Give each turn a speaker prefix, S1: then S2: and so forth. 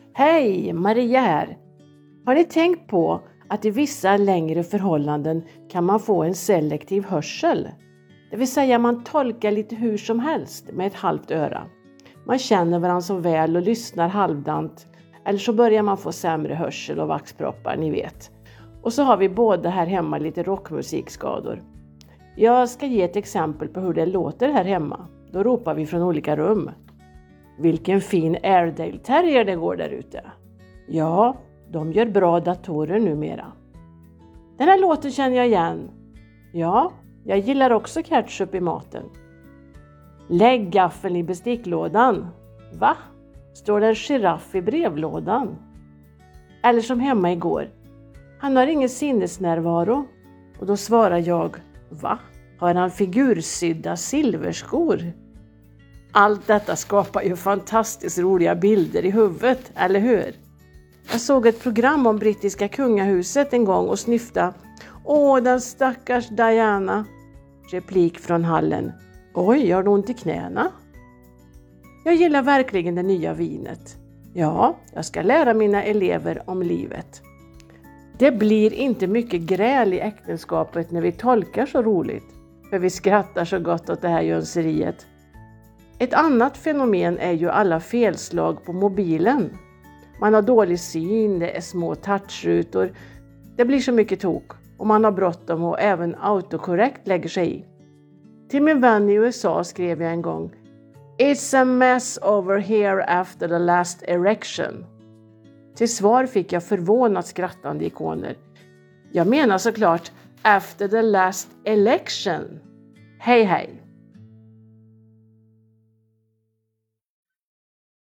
S1: Hej, Maria här. Har ni tänkt på att i vissa längre förhållanden kan man få en selektiv hörsel? Det vill säga man tolkar lite hur som helst med ett halvt öra. Man känner varandra så väl och lyssnar halvdant. Eller så börjar man få sämre hörsel och vaxproppar, ni vet. Och så har vi båda här hemma lite rockmusikskador. Jag ska ge ett exempel på hur det låter här hemma. Då ropar vi från olika rum. Vilken fin Airedale Terrier det går där ute. Ja, de gör bra datorer numera. Den här låten känner jag igen. Ja, jag gillar också ketchup i maten. Lägg gaffeln i besticklådan. Va? Står det en giraff i brevlådan? Eller som hemma igår. Han har ingen sinnesnärvaro. Och då svarar jag, va? Har han figursydda silverskor? Allt detta skapar ju fantastiskt roliga bilder i huvudet, eller hur? Jag såg ett program om brittiska kungahuset en gång och snyfta. Åh, den stackars Diana. Replik från hallen. Oj, har du ont i knäna? Jag gillar verkligen det nya vinet. Ja, jag ska lära mina elever om livet. Det blir inte mycket gräl i äktenskapet när vi tolkar så roligt. För vi skrattar så gott åt det här jönseriet. Ett annat fenomen är ju alla felslag på mobilen. Man har dålig syn, det är små touchrutor. Det blir så mycket tok och man har bråttom och även autocorrect lägger sig i. Till min vän i USA skrev jag en gång: It's a mess over here after the last erection. Till svar fick jag förvånat skrattande ikoner. Jag menar såklart after the last election. Hej hej!